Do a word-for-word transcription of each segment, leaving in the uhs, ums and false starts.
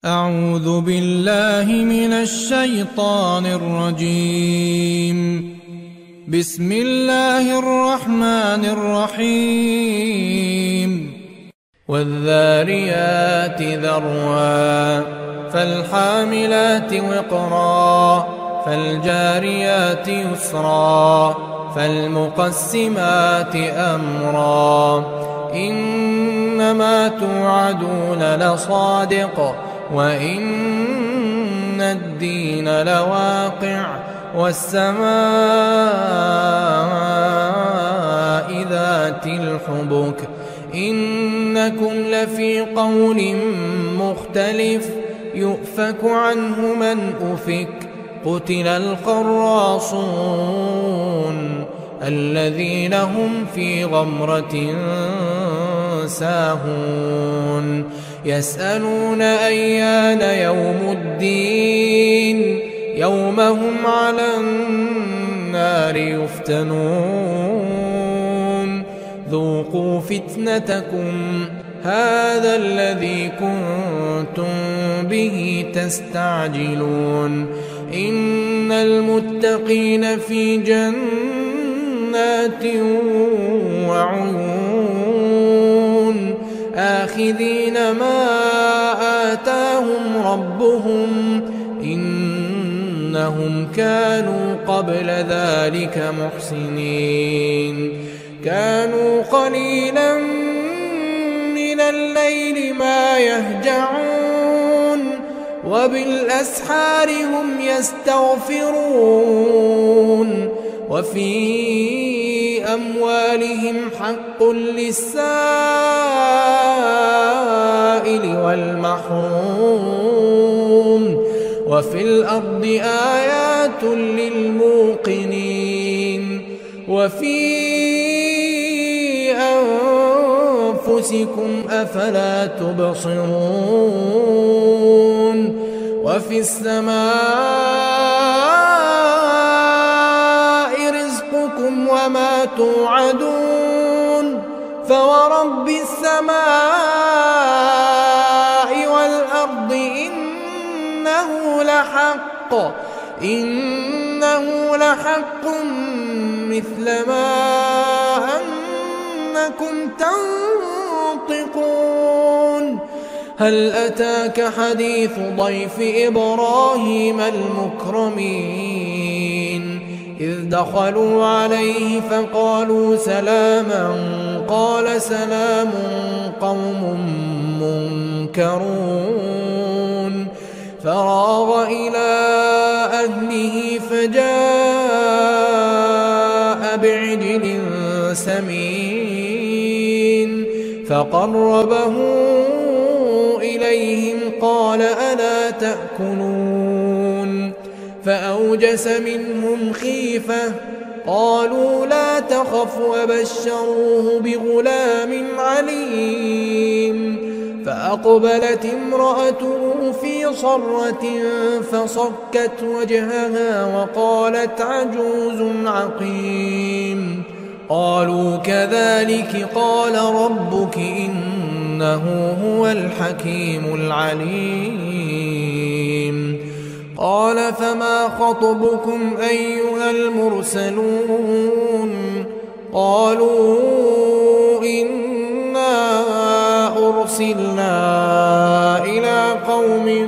أعوذ بالله من الشيطان الرجيم. بسم الله الرحمن الرحيم. والذاريات ذروا فالحاملات وقرا فالجاريات يسرا فالمقسمات أمرا إنما توعدون لصادق وإن الدين لواقع والسماء ذات الحبك إنكم لفي قول مختلف يؤفك عنه من أفك قتل القراصون الذين هم في غمرة ساهون يسألون أيان يوم الدين يوم هم على النار يفتنون ذوقوا فتنتكم هذا الذي كنتم به تستعجلون إن المتقين في جنات وعيون آخذين ما آتاهم ربهم إنهم كانوا قبل ذلك محسنين كانوا قليلا من الليل ما يهجعون وبالأسحار هم يستغفرون وفي أموالهم حق للسائل والمحروم وفي الأرض آيات للموقنين وفي أنفسكم أفلا تبصرون وفي السماء رزقكم وما توعدون فورب السماء والأرض إنه لحق إنه لحق مثل ما أنكم تنطقون هل أتاك حديث ضيف إبراهيم المكرمين إذ دخلوا عليه فقالوا سلاما قال سلام قوم منكرون فراغ إلى أهله فجاء بعجل سمين فقربه إليهم قال ألا تأكلون فأوجس منهم خيفة قالوا لا تخف وبشروه بغلام عليم فأقبلت امرأته في صرة فصكت وجهها وقالت عجوز عقيم قالوا كذلك قال ربك إنه هو الحكيم العليم قال فما خطبكم أيها المرسلون قالوا إنا أرسلنا إلى قوم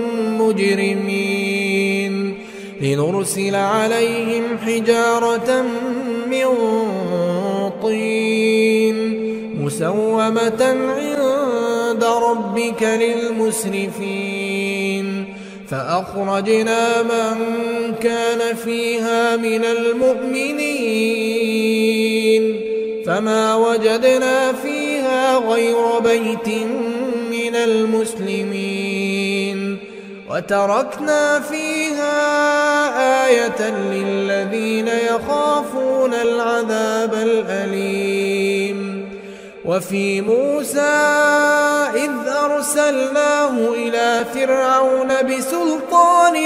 مجرمين لنرسل عليهم حجارة من طين مسومة عند ربك للمسرفين فأخرجنا من كان فيها من المؤمنين فما وجدنا فيها غير بيت من المسلمين وتركنا فيها آية للذين يخافون العذاب الأليم وفي موسى إذ أرسلناه إلى فرعون بسلطان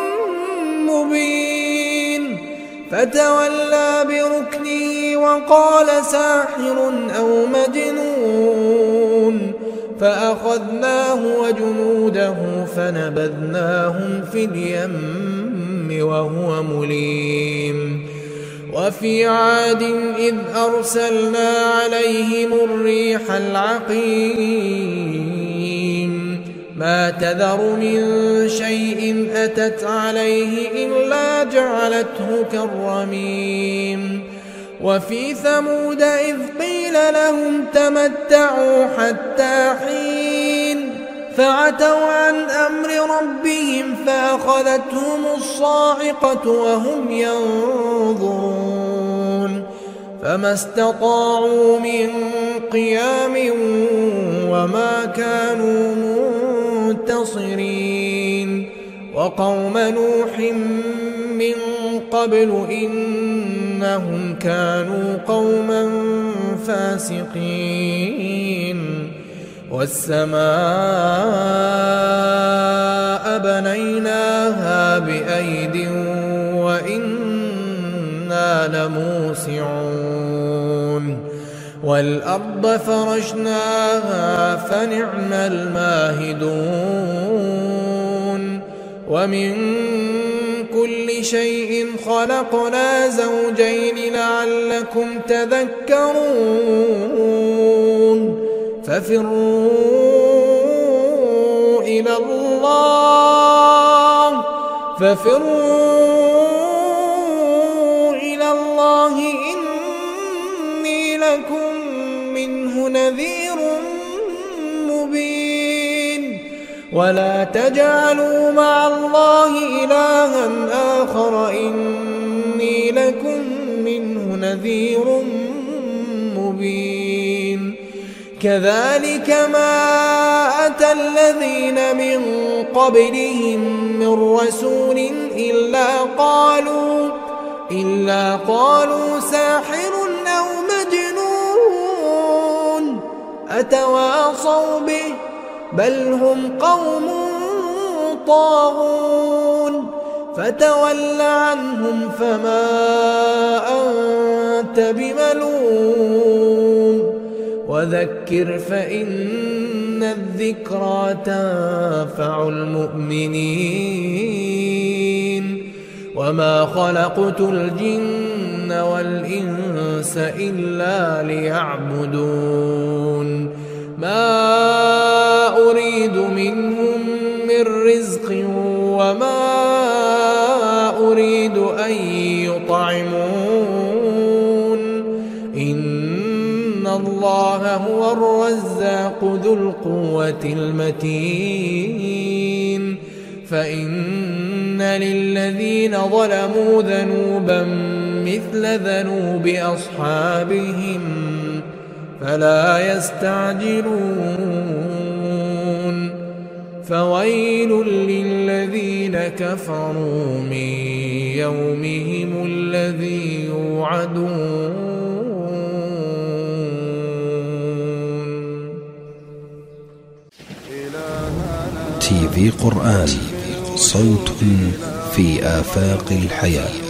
مبين فتولى بركنه وقال ساحر أو مجنون فأخذناه وجنوده فنبذناهم في اليم وهو مليم وفي عاد إذ أرسلنا عليهم الريح العقيم ما تذر من شيء أتت عليه إلا جعلته كالرميم وفي ثمود إذ قيل لهم تمتعوا حتى حين فعتوا عن أمر ربهم فأخذتهم الصاعقة وهم ينظرون فما استطاعوا من قيام وما كانوا منتصرين وقوم نوح من قبل إنهم كانوا قوما فاسقين والسماء بنيناها بأيد وإنا لموسعون والأرض فرشناها فنعم الماهدون ومن كل شيء خلقنا زوجين لعلكم تذكرون ففروا إلى الله ففروا إلى الله إني لكم منه نذير مبين ولا تجعلوا مع الله إلها آخر إني لكم منه نذير مبين كذلك ما أتى الذين من قبلهم من رسول إلا قالوا إلا قالوا ساحر أو مجنون أتواصوا به بل هم قوم طاغون فتول عنهم فما أنت بملوم وذكر فإن الذكرى تنفع المؤمنين وما خلقت الجن والإنس إلا ليعبدون ما أريد منهم من رزق وما أريد أن يطعمون إن الله هو الرزاق ذو القوة المتين فإن للذين ظلموا ذنوبا مثل ذنوب أصحابهم فلا يستعجلون فويل للذين كفروا من يومهم الذي يوعدون تي في قرآن صوت في آفاق الحياة.